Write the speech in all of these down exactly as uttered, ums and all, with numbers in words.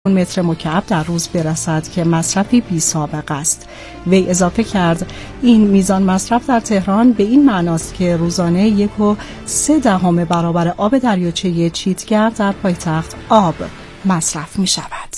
متر مکعب در روز برسد که مصرفی بی سابقه است. وی اضافه کرد این میزان مصرف در تهران به این معناست که روزانه یک و سه دهم برابر آب دریاچه چیتگر در پایتخت آب مصرف می شود.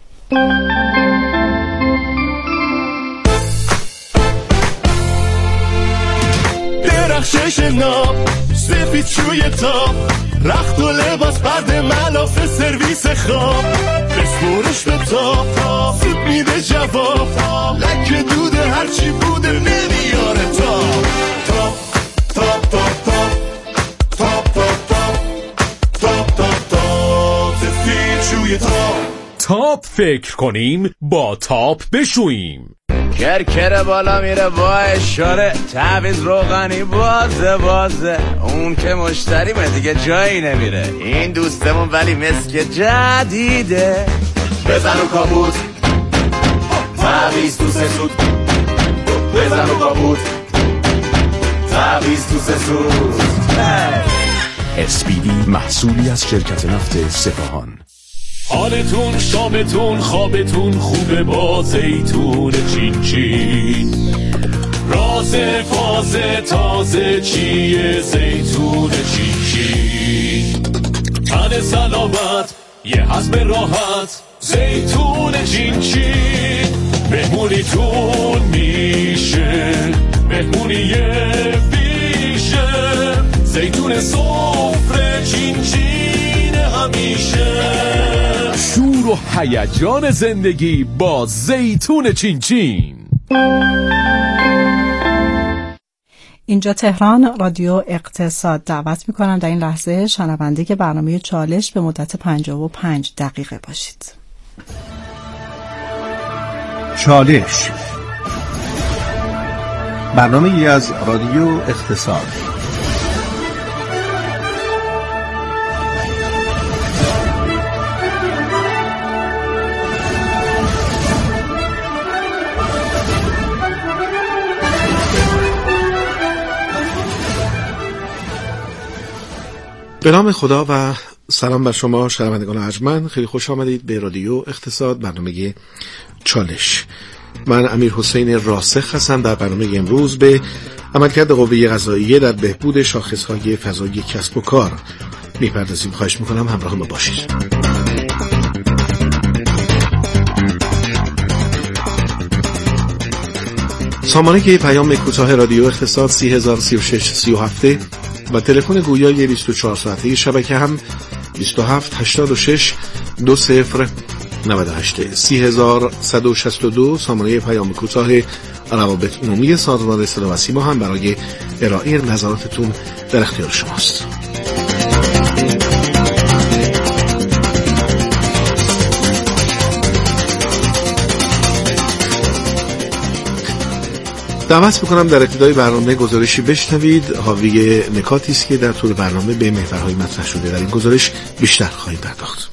درخشش ناب سفید شوی تاب رخت و لباس برد ملافه سرویس خواب بسپورش به تاب تاب سود میده جواب لکه دوده هرچی بوده نمیاره تاب تاب تاب تاب تاب تاب تاب تاب تاب تاب سفید شوی تاب تاب فکر کنیم با تاب بشوییم. کرکره بالا میره با اشاره تعویض روغنی بازه بازه اون که مشتریمه دیگه جایی نمیره این دوستمون ولی مسک جدیده بزن و کابوت تعویض تو سه سود بزن و کابوت تعویض تو سه سود اسپیدی محصولی از شرکت نفت سپاهان. حالتون شامتون خوابتون خوبه با زیتون چین چین راز فازه تازه چیه زیتون چین چین تن سلامت یه هضم راحت زیتون چین چین مهمونیتون میشه مهمونی بیشه زیتون سفره چین چین همیشه شور و هیجان زندگی با زیتون چین چین. اینجا تهران رادیو اقتصاد. دعوت میکنم در این لحظه شنونده که برنامه چالش به مدت پنجاه و پنج دقیقه باشید. چالش برنامه ای از رادیو اقتصاد. به نام خدا و سلام بر شما شنوندگان ارجمند. خیلی خوش آمدید به رادیو اقتصاد، برنامه چالش. من امیر حسین راسخ هستم. در برنامه امروز به عملکرد قوه قضاییه در بهبود شاخصهای فضایی کسب و کار میپردازیم. خواهش میکنم همراه ما باشید. سامانه که پیام کوتاه رادیو اقتصاد سی هزار و سی و شش سی و هفت و تلفن گویای بیست و چهار ساعته شبکه هم بیست و هفت هشتاد و شش دو صفر نود و هشت سی هزار و صد و شصت و دو سامانه پیام کوتاه روابط عمومی سازمان صدا و سیما هم برای ارائه نظراتتون در اختیار شماست. دعوت میکنم در ابتدای برنامه گزارشی بشنوید حاوی نکاتی است که در طول برنامه به محورهای مطرح شده. در این گزارش بیشتر خواهیم پرداخت.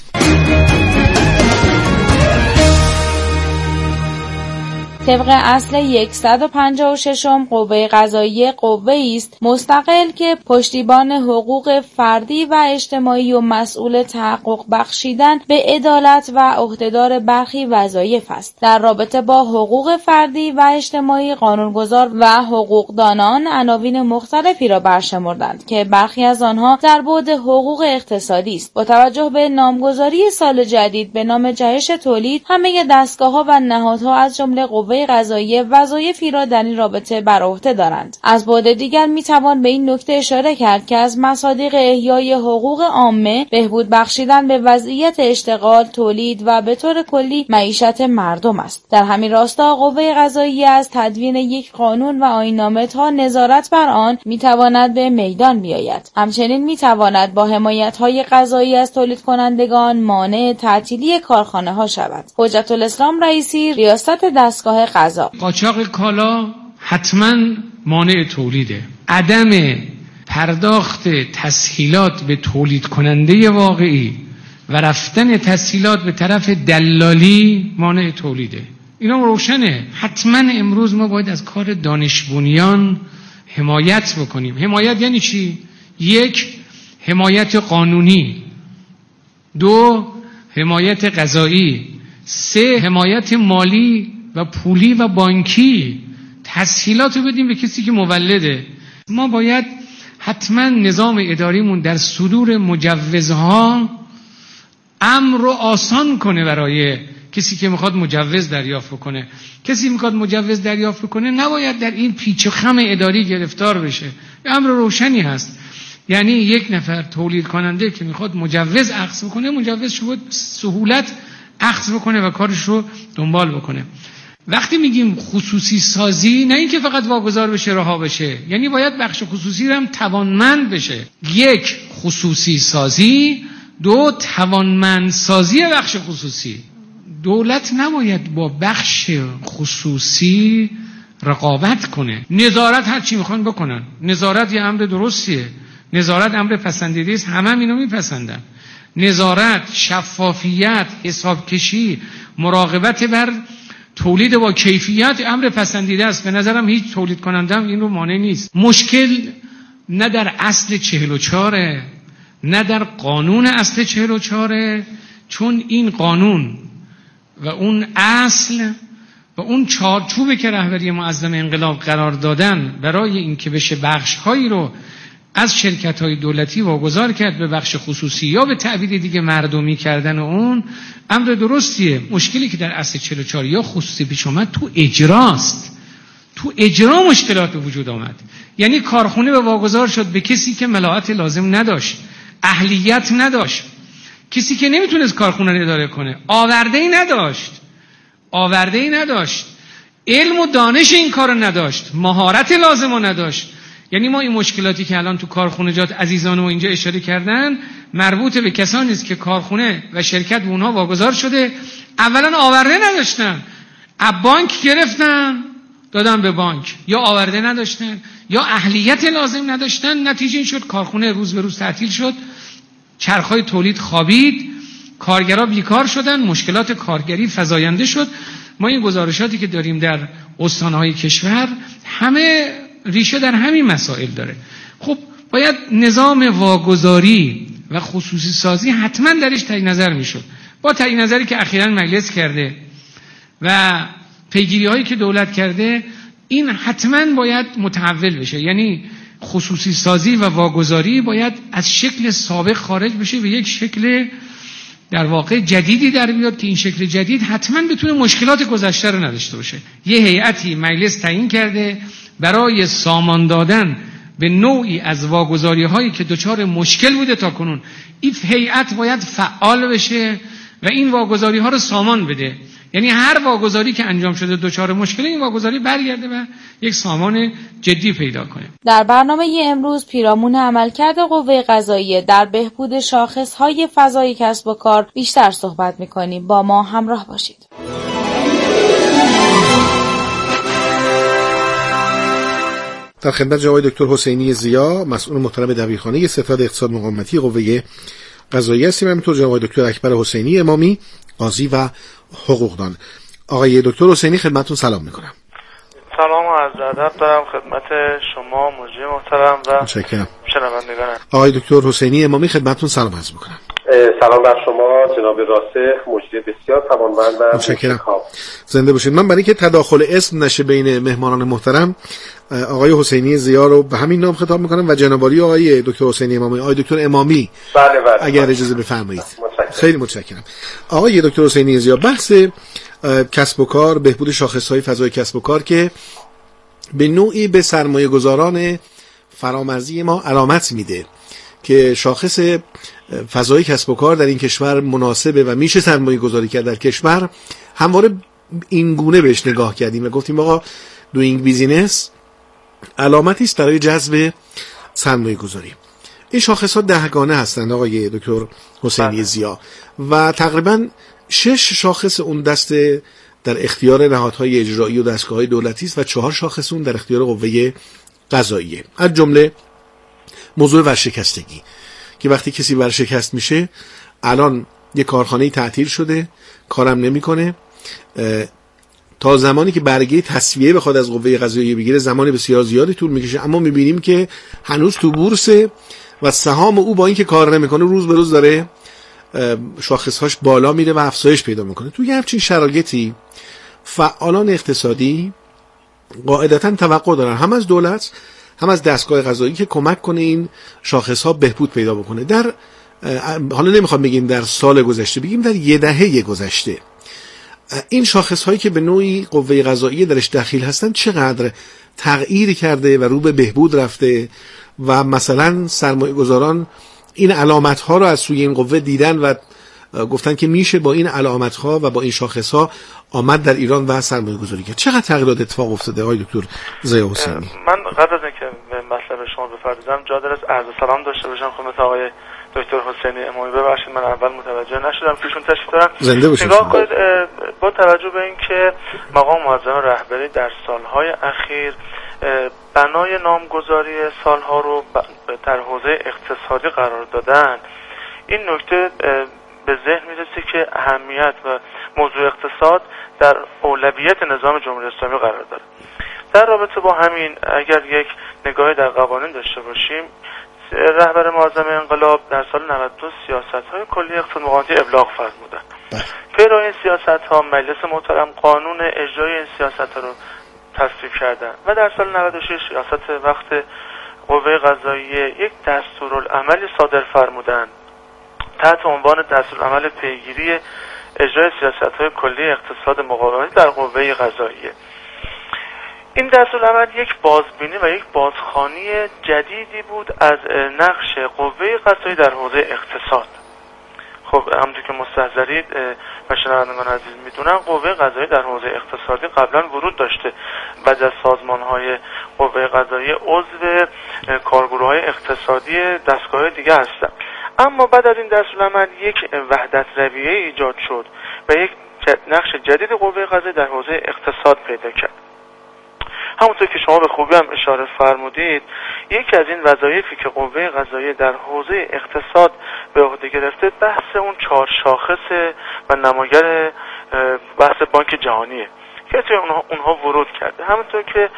طبق اصل صد و پنجاه و شش قوه قضاییه قوه‌ای است مستقل که پشتیبان حقوق فردی و اجتماعی و مسئول تحقق بخشیدن به عدالت و عهدهدار برخی وظایف است. در رابطه با حقوق فردی و اجتماعی قانونگذار و حقوقدانان عناوین مختلفی را برشمردند که برخی از آنها در بعد حقوق اقتصادی است. با توجه به نامگذاری سال جدید به نام جهش تولید، همه دستگاه‌ها و نهادها از جمله قوه قضاییه وظایفی را در این رابطه بر عهده دارند. از بعد دیگر میتوان به این نکته اشاره کرد که از مصادیق احیای حقوق عامه بهبود بخشیدن به وضعیت اشتغال، تولید و به طور کلی معیشت مردم است. در همین راستا قوه قضاییه از تدوین یک قانون و آیین‌نامه تا نظارت بر آن میتواند به میدان بیاید. همچنین میتواند با حمایت‌های قضایی از تولید کنندگان مانع تعطیلی کارخانه‌ها شود. حجت الاسلام رئیسی ریاست دستگاه قضا: قاچاق کالا حتما مانع تولیده. عدم پرداخت تسهیلات به تولید کننده واقعی و رفتن تسهیلات به طرف دلالی مانع تولیده. اینا روشنه. حتما امروز ما باید از کار دانش بنیان حمایت بکنیم. حمایت یعنی چی؟ یک، حمایت قانونی. دو، حمایت غذایی، سه حمایت مالی و پولی و بانکی، تسهیلات رو بدیم به کسی که مولده. ما باید حتما نظام اداریمون در صدور مجوزها امر رو آسان کنه برای کسی که میخواد مجوز دریافت کنه. کسی میخواد مجوز دریافت کنه نباید در این پیچ و خم اداری گرفتار بشه. امر روشنی هست، یعنی یک نفر تولید کننده که میخواد مجوز اخذ بکنه، مجوز شو سهولت اخذ بکنه و کارش رو دنبال بکنه. وقتی میگیم خصوصی سازی، نه اینکه فقط واگذار بشه رها بشه، یعنی باید بخش خصوصی رو هم توانمند بشه. یک، خصوصی سازی. دو، توانمند سازی بخش خصوصی. دولت نباید با بخش خصوصی رقابت کنه. نظارت هر چی میخوان بکنن. نظارت یه امر درستیه، نظارت امر پسندیده است، همه هم اینو میپسندن. نظارت، شفافیت، حساب کشی، مراقبت بر تولید با کیفیت امر پسندیده است. به نظرم هیچ تولید کننده هم این رو مانع نیست. مشکل نه در اصل چهل و چاره، نه در قانون اصل چهل و چاره، چون این قانون و اون اصل و اون چارچوبی که رهبری معظم انقلاب قرار دادن برای اینکه بشه بخش‌هایی رو از شرکت‌های دولتی واگذار کرد به بخش خصوصی یا به تعبیر دیگه مردمی کردن اون، امر درستیه. مشکلی که در اصل چهل و چهار یا خصوصی پیش اومد تو اجراست. تو اجرا مشکلات به وجود آمد. یعنی کارخونه به واگذار شد به کسی که ملاحت لازم نداشت، اهلیت نداشت، کسی که نمیتونست کارخونه رو اداره کنه، آورده‌ای نداشت آورده‌ای نداشت علم و دانش این کارو نداشت، مهارت لازم رو نداشت. یعنی ما این مشکلاتی که الان تو کارخونجات عزیزان و اینجا اشاره کردن مربوط به کسانی است که کارخونه و شرکت به اونها واگذار شده، اولا آورده نداشتن، از بانک گرفتن دادن به بانک، یا آورده نداشتن یا اهلیت لازم نداشتن. نتیجه این شد کارخونه روز به روز تعطیل شد، چرخهای تولید خوابید، کارگرها بیکار شدن، مشکلات کارگری فزاینده شد. ما این گزارشاتی که داریم در استانهای کشور همه ریشه در همین مسائل داره. خب باید نظام واگذاری و خصوصی سازی حتما درش تعیین نظر میشد. با تعیین نظری که اخیراً مجلس کرده و پیگیری هایی که دولت کرده، این حتما باید متحول بشه. یعنی خصوصی سازی و واگذاری باید از شکل سابق خارج بشه به یک شکل در واقع جدیدی در بیاد که این شکل جدید حتما بتونه مشکلات گذشته رو نداشته باشه. یه هیئتی مجلس تعیین کرده برای سامان دادن به نوعی از واگذاری هایی که دچار مشکل بوده تا کنون. این هیئت باید فعال بشه و این واگذاری ها رو سامان بده. یعنی هر واگذاری که انجام شده دچار مشکل، این واگذاری برگرده و یک سامان جدی پیدا کنه. در برنامه امروز پیرامون عملکرد قوه قضاییه در بهبود شاخص‌های فضای کسب و کار بیشتر صحبت می‌کنیم. با ما همراه باشید. در خدمت جناب دکتر حسینی ضیا، مسئول محترم دبیرخانه ستاد اقتصاد مقاومتی قوه قضاییه هستیم. همینطور جناب دکتر اکبر حسینی امامی، قاضی و حقوقدان. آقای دکتر حسینی خدمتتون سلام میکنم. سلام و عرض ادب دارم خدمت شما مجری محترم و شنوندگان. آقای دکتر حسینی امامی خدمتتون سلام عرض میکنم. سلام بر شما جناب راسخ، مجری بسیار توانمند و متشکرم. زنده باشید. من برای که تداخل اسم نشه بین مهمانان محترم، آقای حسینی ضیا رو به همین نام خطاب میکنم و جناب عالی آقای دکتر حسینی امامی. آقای دکتر امامی بله بله اگر اجازه بفرمایید. خیلی متشکرم. آقای دکتر حسینی ضیا، بحث کسب و کار، بهبود شاخص‌های فضای کسب و کار که به نوعی به سرمایه گذاران فرامرزی ما علامت میده که شاخص فضای کسب و کار در این کشور مناسبه و میشه سرمایه گذاری کرد در کشور، همواره این گونه بهش نگاه کردیم و گفتیم آقا دوینگ بیزینس علامتی است برای جذب سرمایه گذاری. این شاخص ها دهگانه هستند آقای دکتر حسینی ضیا و تقریبا شش شاخص اون دست در اختیار نهادهای اجرایی و دستگاه‌های دولتی است و چهار شاخص اون در اختیار قوه قضاییه. از جمله موضوع ورشکستگی که وقتی کسی ورشکست میشه، الان یه کارخانه‌ای تعطیل شده، کارم نمیکنه، تا زمانی که برگه تصفیه بخواد از قوه قضاییه بگیره زمان بسیار زیادی طول میکشه، اما میبینیم که هنوز تو بورس و سهام او با اینکه کار نمیکنه روز به روز داره شاخصهاش بالا میره و افزایش پیدا میکنه. توی همچین شرایطی فعالان اقتصادی قاعدتاً توقع دارن هم از دولت هم از دستگاه قضایی که کمک کنه این شاخصها بهبود پیدا بکنه. در حالا نمیخوام بگیم در سال گذشته، بگیم در یه دهه گذشته این شاخصهایی که به نوعی قوه قضاییه درش دخیل هستن چقدر تغییر کرده و رو به بهبود رفته و مثلا سرمایه گذاران این علامت ها رو از سوی این قوه دیدن و گفتن که میشه با این علامت ها و با این شاخص ها آمد در ایران و سرمایه گذاری کرد. چقدر تغییرات اتفاق افتاده آقای دکتر ضیاء حسینی؟ من قبل از اینکه به مطلب شما بپردازم جا داره عرض سلام داشته باشم خدمت آقای دکتر حسینی امامی. ببخشید من اول متوجه نشدم که ایشون تشریف دارن. زنده باشید. نگاه کنید با توجه به اینکه مقام معظم رهبری در سالهای اخیر بنای نامگذاری سالها رو در حوزه اقتصادی قرار دادن، این نکته به ذهن میرسه که اهمیت و موضوع اقتصاد در اولویت نظام جمهوری اسلامی قرار داره. در رابطه با همین اگر یک نگاهی در قوانین داشته باشیم، رهبر معظم انقلاب در سال نود و دو سیاست‌های کلی اقتصاد مقاماتی ابلاغ فرمودن. پیرو این سیاست‌ها مجلس محترم قانون اجرای این سیاست‌ها رو تصویب کردن و در سال نود و شش ریاست وقت قوه قضاییه یک دستورالعملی صادر فرمودن تحت عنوان دستورالعمل پیگیری اجرای سیاست‌های کلی اقتصاد مقاومتی در قوه قضاییه. این دستورالعمل یک بازبینی و یک بازخوانی جدیدی بود از نقش قوه قضاییه در حوزه اقتصاد. خب همونطور که مستحضرید و شنوندگان عزیز میدونن، قوه قضاییه در حوزه اقتصادی قبلا ورود داشته و از سازمان‌های قوه قضاییه عضو کارگروه‌های اقتصادی دستگاه دیگه هستن. اما بعد از این دستورالعمل یک وحدت رویه ایجاد شد و یک نقش جدید قوه قضاییه در حوزه اقتصاد پیدا کرد. همونطور که شما به خوبی هم اشاره فرمودید، یکی از این وظایفی که قوه قضاییه در حوزه اقتصاد به عهده گرفته بحث اون چهار شاخص و نماگر بحث بانک جهانیه که توی اونها, اونها ورود کرده. همونطور که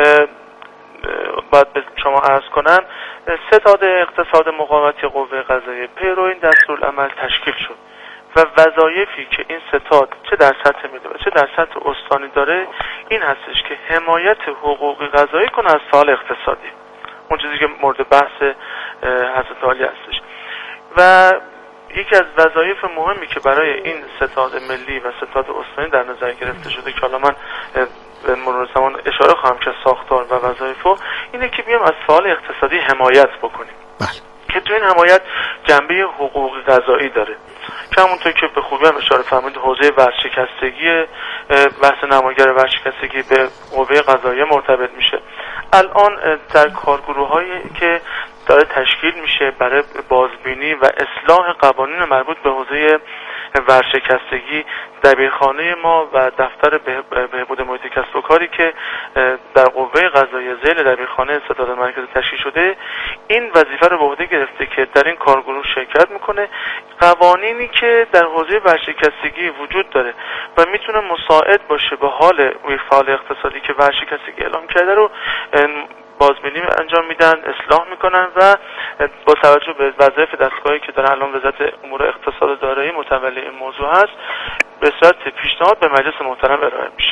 باید به شما عرض کنم، ستاد اقتصاد مقاومتی قوه قضاییه پیرو این دستورالعمل تشکیل شد و وظایفی که این ستاد چه در سطح ملی و چه در سطح استانی داره این هستش که حمایت حقوقی قضایی کنه از فعال اقتصادی، اون چیزی که مورد بحث حضرت عالی هستش. و یکی از وظایف مهمی که برای این ستاد ملی و ستاد استانی در نظر گرفته شده که حالا من به مرور زمان اشاره خواهم که ساختار و وظایفو اینه که بیام از فعال اقتصادی حمایت بکنیم. بله. که تو این حمایت جنبه حقوقی قضایی داره که همونطور که به خوبی هم اشاره فرمودید حوزه ورشکستگی، بحث نماگر ورشکستگی به قوه قضاییه مرتبط میشه. الان در کارگروه‌هایی که داره تشکیل میشه برای بازبینی و اصلاح قوانین مربوط به حوزه ورشکستگی، دبیرخانه ما و دفتر بهبود محیط کسب و کاری که در قوه قضاییه ذیل دبیرخانه ستاد مرکزی تشکیل شده، این وظیفه رو به عهده گرفته که در این کارگروه شرکت میکنه، قوانینی که در حوزه ورشکستگی وجود داره و میتونه مساعد باشه به حال یک فعال اقتصادی که ورشکستگی اعلام کرده رو بازبینی انجام میدن، اصلاح میکنن و با توجه به وظایف دستگاهی که داره الان وزارت امور اقتصاد و دارایی متولی این موضوع هست به صورت پیشنهاد به مجلس محترم ارائه میشه.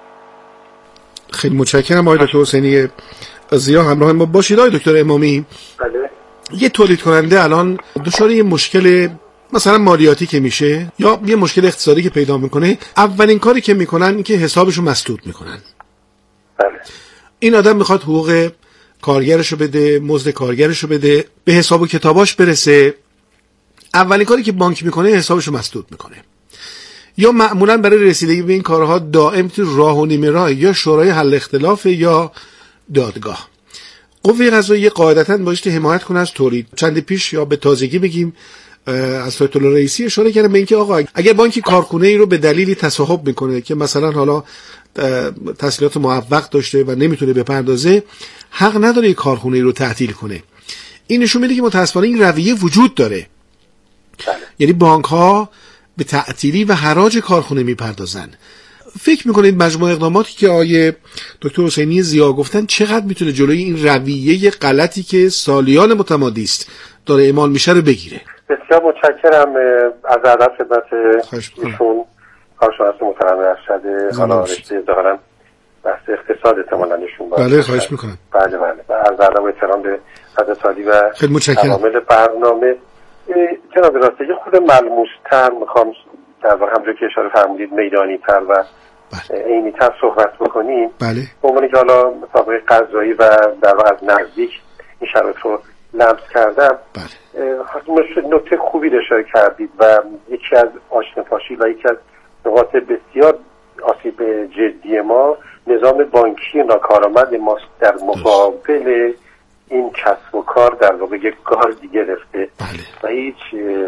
خیلی متشکرم آقای دکتر حسینی ضیاء، همراه ما باشید. آقای دکتر امامی، بله. یه تولید کننده الان دچار یه مشکل مثلا مالیاتی که میشه یا یه مشکل اقتصادی که پیدا میکنه، اولین کاری که میکنن این که حسابشو مسدود میکنن. بله. این آدم میخواد حقوق کارگرشو بده، مزد کارگرشو بده، به حساب و کتاباش برسه، اولین کاری که بانک میکنه حسابشو مسدود میکنه. یا معمولا برای رسیدگی به این کارها دائم تو راه و نیمه راه یا شورای حل اختلاف یا دادگاه. قوه قضاییه قاعدتاً بایستی حمایت کنه از تولید. چند پیش یا به تازگی بگیم از آیت الله رئیسی اشاره کردم به اینکه آقا اگر بانکی کارخونه ای رو به دلیلی تصاحب میکنه که مثلا حالا تسهیلات معوق داشته و نمیتونه بپردازه، حق نداره یک کارخونه ای رو تعطیل کنه. این نشون میده که متأسفانه این رویه وجود داره. بله. یعنی بانک ها به تعطیلی و حراج کارخونه میپردازن. فکر میکنید مجموع اقداماتی که آیه دکتر حسینی ضیاء گفتن چقدر میتونه جلوی این رویه غلطی که سالیان متمادی است داره اعمال میشه رو بگیره؟ بسیار متشکرم از ادب خدمت ایشون کارشناس محترم ارشد حالا رشته ظاهرا بحث اقتصاد احتمالاً ایشون باشه. بله خواهش میکنم. بله بله از ادب و احترام به حضرت عالی و عوامل برنامه. جناب راسته یه خود ملموس‌تر میخوام در واقع همونجوری که اشاره فرمودید میدانی‌تر و عینی‌تر صحبت بکنیم. بله. به عنوان که حالا مسابقه قضایی و در واقع از نزدیک این شرایط رو لمس کردم. بله. نکته خوبی اشاره کردید و یکی از آشناپاشی و یکی از نقاط بسیار آسیب جدی ما نظام بانکی ناکارآمد ما در مقابل این کسب و کار در واقع یک گاردی گرفته. بله. و هیچ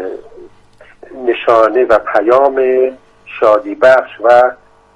نشانه و پیام شادی بخش و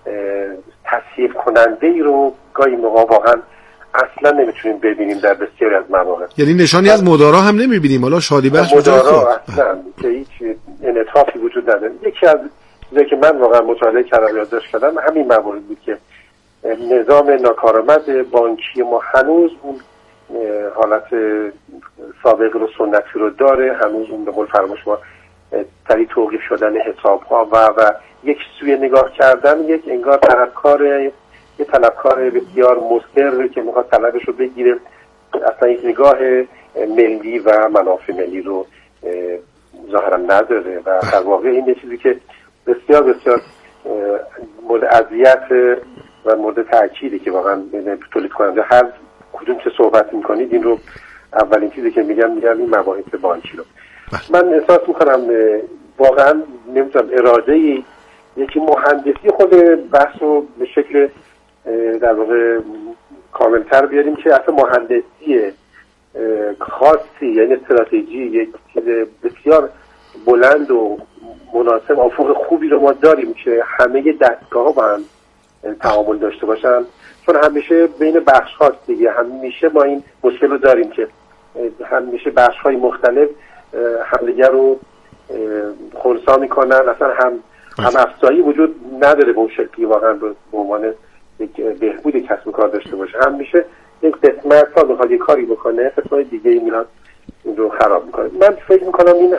تسهیل کننده ای رو گاهی موقع واقعا اصلا نمیتونیم ببینیم در بسیاری از مواقع. یعنی نشانی از مدارا هم نمیبینیم، حالا شادی بخش مدارا اصلا که هیچ انعطافی وجود نداره. یکی از چیزایی که من واقعا مطالعه کردم یادداشت کردم همین موارد بود که نظام ناکارآمد بانکی ما هنوز اون حالت سابق رو سنتی رو داره، هنوز اون به قول فرمایش ما سریع توقیف شدن حساب ها و و یک سوی نگاه کردن، یک انگار طلبکار یه طلبکار بسیار مستر که میخواد طلبش رو بگیره، اصلا یک نگاه ملی و منافع ملی رو ظاهرا نداره و در واقع این یه چیزی که بسیار بسیار مورد اذیت و مورد تأکیده که واقعا تولید کننده هر کدوم که صحبت میکنید این رو اولین چیزی که میگم میگم این مباحث بانکی رو من احساس میکنم واقعا نمیتونم اراده ای یکی مهندسی خود بحث رو به شکل در واقع کاملتر بیاریم که اصلا مهندسی خاصی یعنی استراتژی یک چیز بسیار بلند و مناسب افق خوبی رو ما داریم که همه دستگاه ها با هم تعامل داشته باشن، چون همیشه بین بخش هاست دیگه، همیشه ما این مشکل رو داریم که همیشه بخش های مختلف همدیگر رو خنثی میکنن، اصلا هم هم افزایی وجود نداره به اون شکلی واقعا به عنوان یک بهبود کسب و کار داشته باشه. همیشه یک قسمت ها میخواد یک کاری بکنه، قسمت دیگه میاد این رو خراب میکنه. من فکر میکنم این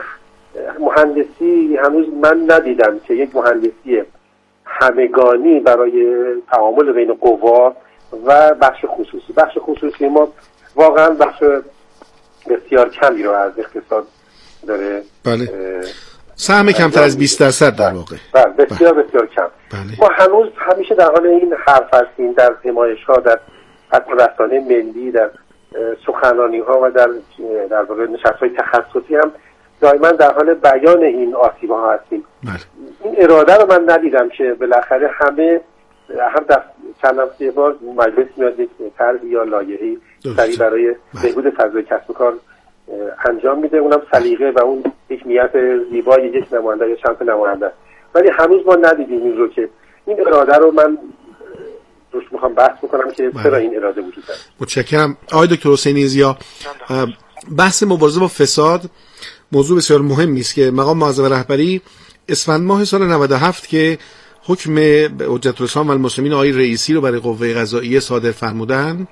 مهندسی هنوز من ندیدم که یک مهندسی همگانی برای تعامل بین قوا و بخش خصوصی. بخش خصوصی ما واقعا بخش بسیار کمی رو از اقتصاد داره. بله. سهم کمتر از بیست درصد در واقع. بله بسیار بسیار کم. بله. ما هنوز همیشه در حال این حرف هستیم در نمایش‌ها، در حتی رسانه ملی، در سخنرانی‌ها و در در واقع نشست‌های تخصصی هم دائما در حال بیان این آسیب‌ها هستیم. بله. این اراده رو من ندیدم که بالاخره همه هم دست چند هفته بار مجلس میاد یک طرح یا لایحه‌ای سریع برای بهبود فضای کسب و کار انجام میده، اونم سلیقه و اون یک نیت زیبای یک نماینده یا چند تا نماینده، ولی هنوز ما ندیدیم این رو که این اراده رو من روش میخوام بحث بکنم که چرا این اراده وجود داره. متشکرم. آقای دکتر حسینی ضیا، بحث مبارزه با فساد موضوع بسیار مهمی است که مقام معظم رهبری اسفند ماه سال نود و هفت که حکم حجت الاسلام و المسلمین آقای رئیسی رو برای قوه قضاییه صادر فرمودن،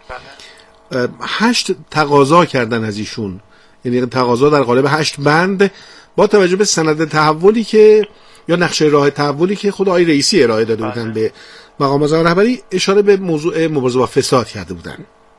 هشت تقاضا کردن از ایشون، یعنی تقاضا در قالب هشت بند با توجه به سند تحولی که یا نقشه راه تحولی که خود آقای رئیسی ارائه داده بودن به مقام معظم رهبری، اشاره به موضوع مبارزه با فساد کرده بودن.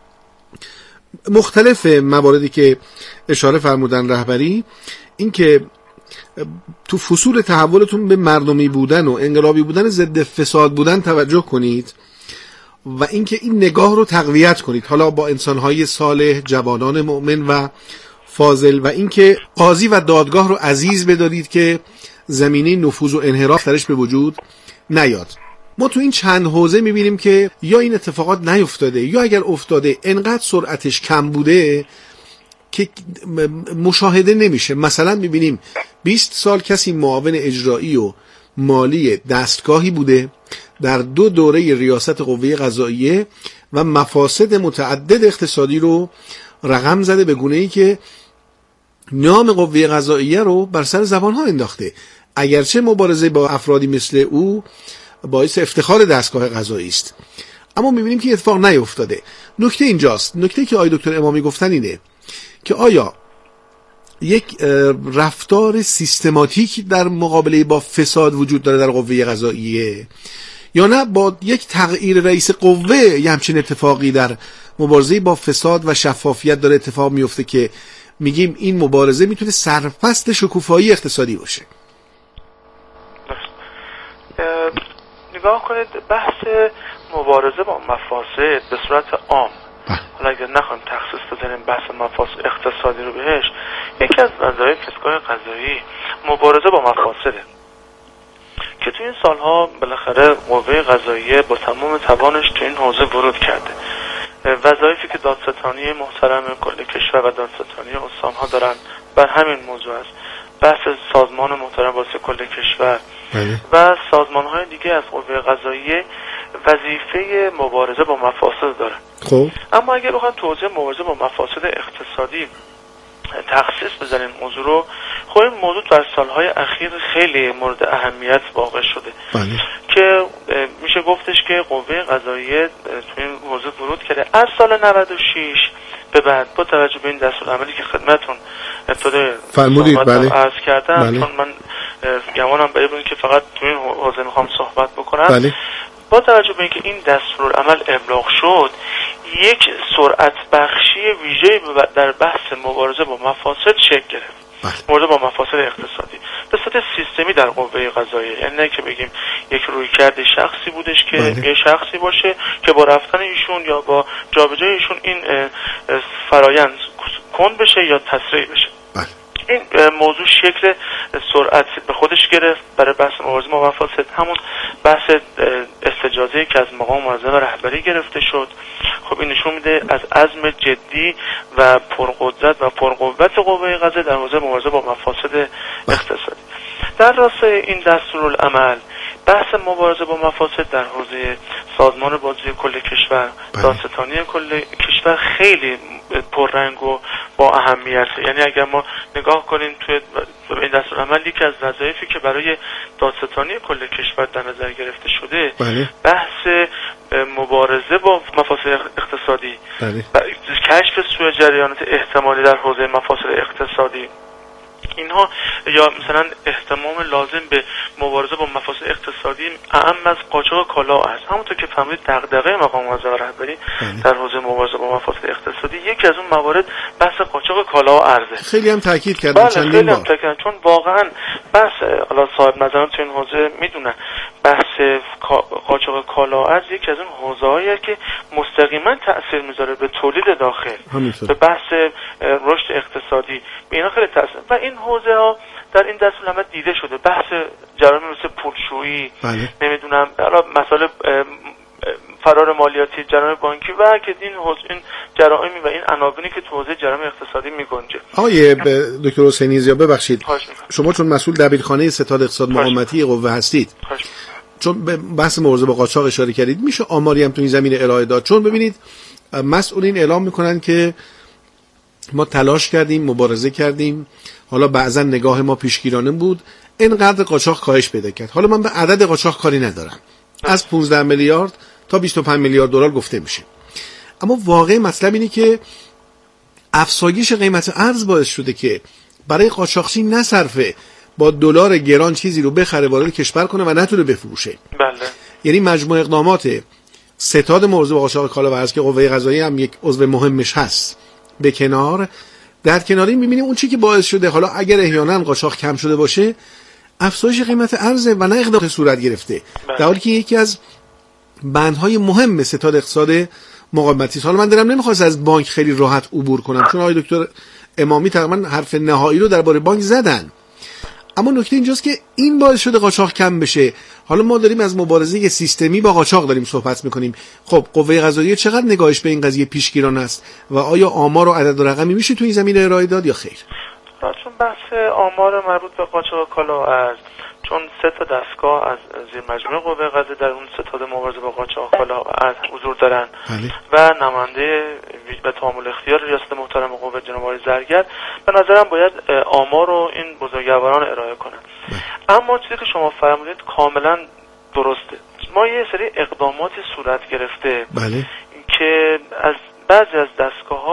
مختلف مواردی که اشاره فرمودن رهبری این که تو فصول تحولتون به مردمی بودن و انقلابی بودن، ضد فساد بودن توجه کنید و اینکه این نگاه رو تقویت کنید، حالا با انسان‌های صالح، جوانان مؤمن و فاضل، و اینکه قاضی و دادگاه رو عزیز بدارید که زمینه نفوذ و انحراف درش به وجود نیاد. ما تو این چند حوزه میبینیم که یا این اتفاقات نیفتاده یا اگر افتاده انقدر سرعتش کم بوده که مشاهده نمیشه. مثلا میبینیم بیست سال کسی معاون اجرایی و مالی دستگاهی بوده، در دو دوره ریاست قوه قضاییه و مفاسد متعدد اقتصادی رو رقم زده به گونه‌ای که نام قوه قضاییه رو بر سر زبان‌ها انداخته، اگرچه مبارزه با افرادی مثل او باعث افتخار دستگاه قضایی است، اما می‌بینیم که اتفاق نیفتاده. نکته اینجاست، نکته که آقای دکتر امامی گفتن اینه که آیا یک رفتار سیستماتیک در مقابله با فساد وجود داره در قوه قضاییه، یا نه با یک تغییر رئیس قوه یه همچین اتفاقی در مبارزه با فساد و شفافیت داره اتفاق میفته که میگیم این مبارزه میتونه سرفصل شکوفایی اقتصادی باشه؟ نگاه کنید، بحث مبارزه با مفاسد به صورت عام، حالا اگر نخوایم تخصیص بزنیم بحث مفاسد اقتصادی رو بهش، یکی از وظایف فسقای قضایی مبارزه با مفاسده که تو این سالها بالاخره قوه قضاییه با تمام توانش تو این حوزه ورود کرده. وظایفی که دادستانی محترم کل کشور و دادستانی استان‌ها دارن بر همین موضوع است. بحث سازمان محترم واسه کل کشور بله. و سازمان‌های دیگه از قوه قضاییه وظیفه مبارزه با مفاسد دارن. خب اما اگر بخوام توضیح مبارزه با مفاسد اقتصادی تخصیص بزنیم موضوع رو، خب این موضوع در سالهای اخیر خیلی مورد اهمیت واقع شده بله. که میشه گفتش که قوه قضاییه تو این حوزه ورود کرده از سال نود و شش به بعد با توجه به این دستورالعملی که خدمتتون ابتدای فرمودید بله. عرض کردم بله. چون من گمانم به این که فقط تو این حوزه میخوام صحبت بکنم بله. با توجه به اینکه این دستورالعمل ابلاغ شد، یک سرعت بخشی ویژه‌ای در بحث مبارزه با مفاسد شکل گرفت. مبارزه با مفاسد اقتصادی به صورت سیستمی در قوه قضاییه، یعنی نه که بگیم یک رویکرد شخصی بودش که بله. یه شخصی باشه که با رفتن ایشون یا با جابجایی ایشون این فرایند کند بشه یا تسریع بشه. بله. این موضوع شکل سرعت به خودش گرفت برای بحث مبارزه با مفاسد. همون بحث استجازه‌ای که از مقام معظم رهبری گرفته شد، خب این نشون میده از عزم جدی و پرقدرت و پرقوت قوه قضاییه در حوزه مبارزه با مفاسد اقتصادی. در راستای این دستورالعمل بحث مبارزه با مفاسد در حوزه سازمان بازرسی کل کشور، دادستانی کل کشور خیلی پررنگ و با اهمیته. یعنی اگر ما نگاه کنیم توی این دستورالعمل، یکی از وظایفی که برای دادستانی کل کشور در نظر گرفته شده بله. بحث مبارزه با مفاسد اقتصادی بله. کشف سوء جریانات احتمالی در حوزه مفاسد اقتصادی، اینها یا مثلا اهتمام لازم به مبارزه با مفاسد اقتصادی اعم از قاچاق کالا است. همونطور که فهمید دغدغه مقام معظم رهبری در حوزه مبارزه با مفاسد اقتصادی یکی از اون موارد بحث قاچاق کالا و ارزه. خیلی هم تاکید کردن چندین خیلی هم تاکید، چون واقعا بحث حالا صاحب نظران تو این حوزه میدونن بحث قاچاق کالا ارز یکی از اون حوزه‌ایه که مستقیما تأثیر میذاره به تولید داخل، همینطور. به بحث رشد اقتصادی، به اینا خیلی تأثیر. و این حوزه ها در این دستورالعمل دیده شده. بحث جرایم مثل پولشویی بله. نمیدونم مسائل فرار مالیاتی، جرایم بانکی و که این این جرائمی و این عناوینی که تو حوزه جرایم اقتصادی میگنجه. آقای دکتر حسینی زیا ببخشید، شما چون مسئول دبیرخانه ستاد اقتصاد مقاومتی قوه هستید، چون به بحث مبارزه با قاچاق اشاره کردید، میشه آماری هم تو این زمینه ارائه داد؟ چون ببینید مسئولین اعلام میکنن که ما تلاش کردیم، مبارزه کردیم، حالا بعضا نگاه ما پیشگیرانه بود، اینقدر قاچاق کاهش پیدا کرد. حالا من به عدد قاچاق کاری ندارم، از پانزده میلیارد تا بیست و پنج میلیارد دلار گفته میشه، اما واقع مطلب اینه که افزایش قیمت ارز باعث شده که برای قاچاقچی نصرفه با دلار گران چیزی رو بخره وارد کشور کنه و نتونه بفروشه. بله. یعنی مجموع اقدامات ستاد مبارزه با قاچاق کالا و ارز که قوه قضاییه هم یک عضو مهمش هست به کنار، در کناری می‌بینیم اون چی که باعث شده حالا اگر احیانا قاچاق کم شده باشه افزایش قیمت ارز و نه اقدام صورت گرفته، در حالی که یکی از بندهای مهم ستاد اقتصاد مقاومتی است. حالا من دارم نمیخواست از بانک خیلی راحت عبور کنم، چون آقای دکتر امامی تقریبا حرف نهایی رو درباره بانک زدن، اما نکته اینجاست که این باعث شده قاچاق کم بشه. حالا ما داریم از مبارزه سیستمی با قاچاق داریم صحبت میکنیم. خب قوه قضاییه چقدر نگاهش به این قضیه پیشگیرانه است و آیا آمار و عدد و رقمی میشه تو این زمینه ارائه داد یا خیر؟ چون بحث آمار مربوط به قاچاق کالا ارز، چون سه تا دستگاه از زیر مجموعه قوه قضاییه در اون ستاد مبارزه با قاچاق کالا ارز حضور دارن بله. و نماینده به تعامل اختیار ریاست محترم قوه جناب آقای زرگر، به نظرم باید آمار رو این بزرگواران ارائه کنن. بله. اما چیزی که شما فرمودید کاملا درسته. ما یه سری اقدامات صورت گرفته بله. که از بعضی از دستگاه‌ها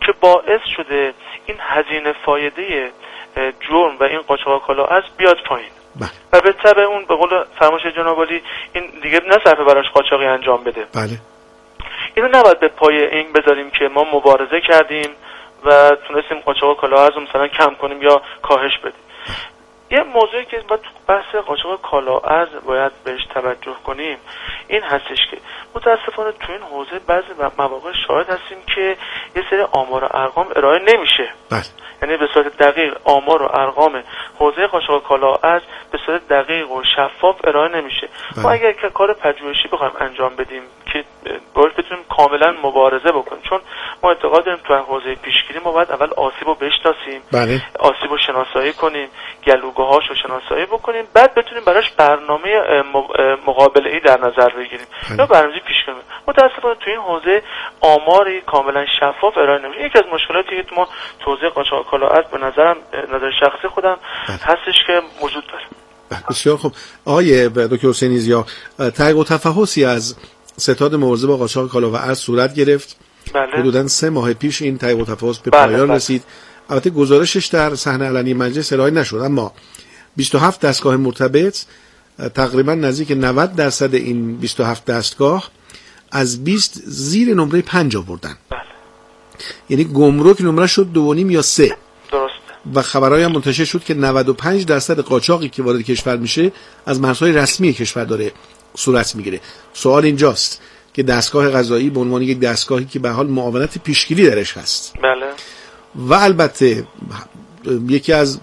که باعث شده این هزینه فایده جرم و این قاچاق کالاارز بیاد پایین بله. و به تبع اون به قول فرمایش جناب عالی این دیگه نصرفه براش قاچاقی انجام بده. بله. اینو نباید به پای این بذاریم که ما مبارزه کردیم و تونستیم قاچاق کالاارز رو مثلا کم کنیم یا کاهش بدیم. یه موضوعی که باید تو بحث قاچاق کالاارز باید بهش توجه کنیم این هستش که متاسفانه تو این حوزه بعضی مواقع شاهد هستیم که یه سری آمار و ارقام ارائه نمیشه. بله. یعنی به صورت دقیق آمار و ارقام حوزه قاچاق کالاارز به صورت دقیق و شفاف ارائه نمیشه. بله. ما اگر که کار پژوهشی بخوایم انجام بدیم که باید بتونیم کاملا مبارزه بکنیم، چون ما اعتقاد داریم تو حوزه پیشگیری ما باید اول آسیب رو بشناسیم، بله. آسیب رو شناسایی کنیم، گلوگاهاش رو شناسایی بکنیم، بعد بتونیم براش برنامه مقابله ای در نظر بگیریم یا برنامه‌ریزی پیش کنیم. متاسفانه تو این حوزه آماری کاملا شفاف ارائه نمیشه. یکی از مشکلاتی که ما تو حوزه قاچاق کالاارز به نظرم نظر شخصی خودم بله. هستش که موجود داره. بسیار خوب. آقای دکتر حسینی ضیا، تحقیق و تفحصی از ستاد مبارزه با قاچاق کالاارز صورت گرفت. بله. حدوداً سه ماه پیش این تحقیق و تفحص به بله. پایان بله. رسید. البته گزارشش در صحنه علنی مجلس ارائه نشد، اما بیست و هفت دستگاه مرتبط تقریبا نزدیک نود درصد این بیست و هفت دستگاه از بیست زیر نمره پنج آوردن. بله. یعنی گمرک نمره شد دو و نیم یا سه. درسته. و خبرهای هم منتشر شد که نود و پنج درصد قاچاقی که وارد کشور میشه از مرزهای رسمی کشور داره صورت میگیره. سوال اینجاست که دستگاه قضایی به عنوان یک دستگاهی که به حال معاونت پیشگیری درش هست، بله. و البته یکی از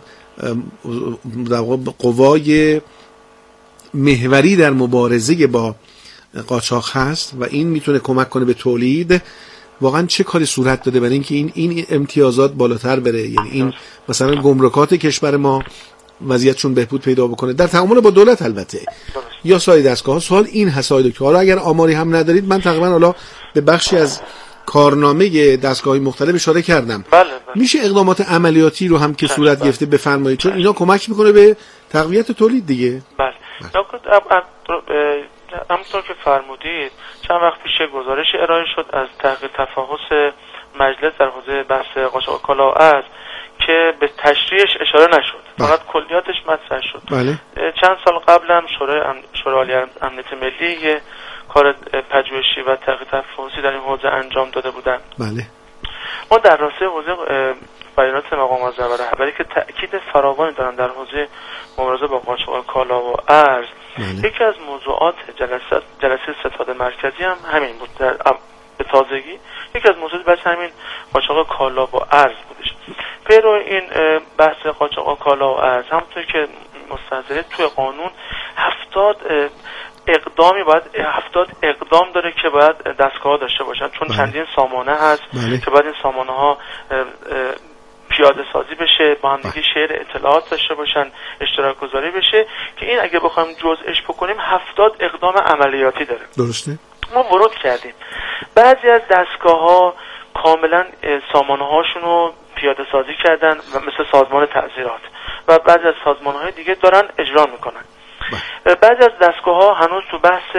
قوای محوری در مبارزه با قاچاق هست و این میتونه کمک کنه به تولید، واقعا چه کاری صورت داده برای اینکه این این امتیازات بالاتر بره؟ یعنی این مثلا گمرکات کشور ما وضعیتشون بهبود پیدا بکنه در تعامل با دولت البته یا سایر دستگاه‌ها. سوال این هست آقای دکتر، حالا اگر آماری هم ندارید، من تقریبا حالا به بخشی از کارنامه دستگاه‌های مختلف اشاره کردم. بله بله. میشه اقدامات عملیاتی رو هم که بله صورت بله. گرفته بفرمایید، چون اینا کمک میکنه به تقویت تولید دیگه. بله. همونطور که فرمودید چند وقت پیش گزارش ارائه شد از تحقیق تفحص مجلس در حوزه بحث قاچاق کالاارز که به تشریحش اشاره نشد، فقط کلیاتش مطرح شد. بله. چند سال قبل هم شورای شورای عالی امنیت ملی کار پژوهشی و تحقیق تفحصی در این حوزه انجام داده بودن. بله. ما در راسته حوزه بیانات مقام معظم و رهبری که تأکید فراوانی دارن در حوزه مبارزه با قاچاق کالا و ارز، بله. یکی از موضوعات جلسه جلسه ستاد مرکزی هم همین بود. در به تازگی یکی از موضوعات بحث همین قاچاق کالا و ارز بودش. پیرو این بحث قاچاق کالا و ارز همونطور که مستحضره توی قانون هفتاد اقدامی باید هفتاد اقدام داره که باید دستگاه داشته باشن، چون بله. چندین سامانه هست بله. که باید این سامانه ها پیاده سازی بشه، با هم دیگه شیر اطلاعات داشته باشن، اشتراک گذاری بشه، که این اگه بخوایم جزئش بکنیم هفتاد اقدام عملیاتی داره. درسته. ما ورود کردیم بعضی از دستگاه ها کاملا سامانه هاشون رو پیاده سازی کردن و مثل سازمان تعزیرات و بعضی از سازمان های دیگه دارن اجرا میکنن. بعضی از دستگاه ها هنوز تو بحث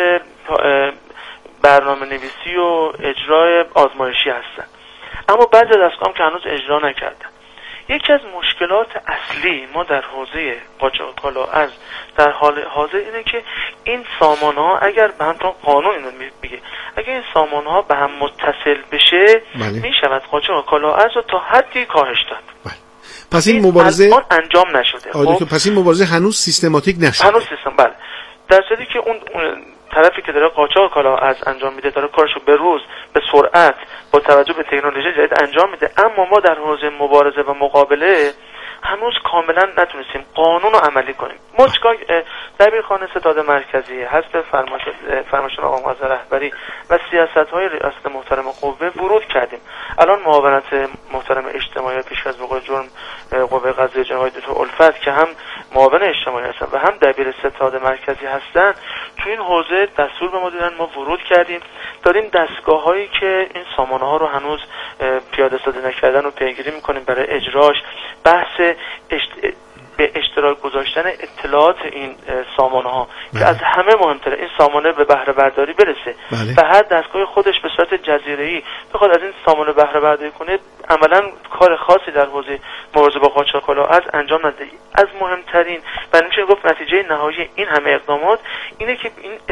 برنامه نویسی و اجرای آزمایشی هستن، اما بعضی از دستگاه هم که هنوز اجرا نکردن. یکی از مشکلات اصلی ما در حوزه قاچاق کالا ارز در حال حاضر اینه که این سامانه ها اگر به هم قانون اینو میگه اگر این سامانه ها به هم متصل بشه میشود قاچاق کالا ارز رو تا حدی کاهش داد. بله. پس این مبارزه انجام نشده. خب پس این مبارزه هنوز سیستماتیک نشده. هنوز سیستم بله. در صورتی که اون, اون طرفی که داره قاچاق کالا ارز انجام میده داره کارشو به روز به سرعت با توجه به تکنولوژی جدید انجام میده، اما ما در حوزه مبارزه و مقابله هنوز کاملا نتونستیم قانون رو عملی کنیم. ما چیکار دبیرخانه ستاد مرکزی حسب فرمایشات آقای معظم رهبری و سیاست‌های ریاست محترم قوه ورود کردیم. الان معاونت محترم اجتماعی پیشکسب به جرم قوه قضاییه جناب دکتر الفت که هم معاون اجتماعی هستن و هم دبیر ستاد مرکزی هستن تو این حوزه دستور به ما دادن، ما ورود کردیم، داریم دستگاه‌هایی که این سامانه‌ها رو هنوز پیاده سازی نکردن رو پیگیری می‌کنیم برای اجراش. بحث اشت... به اشتراک گذاشتن اطلاعات این سامانه ها که از همه مهمتره این سامانه به بهره برداری برسه و هر دستگاه خودش به صورت جزیره‌ای بخواد از این سامانه بهره برداری کنه، عملا کار خاصی در حوزه مبارزه با قاچاق کالاها انجام نده. از مهمترین و میشه گفت نتیجه نهایی این همه اقدامات اینه که این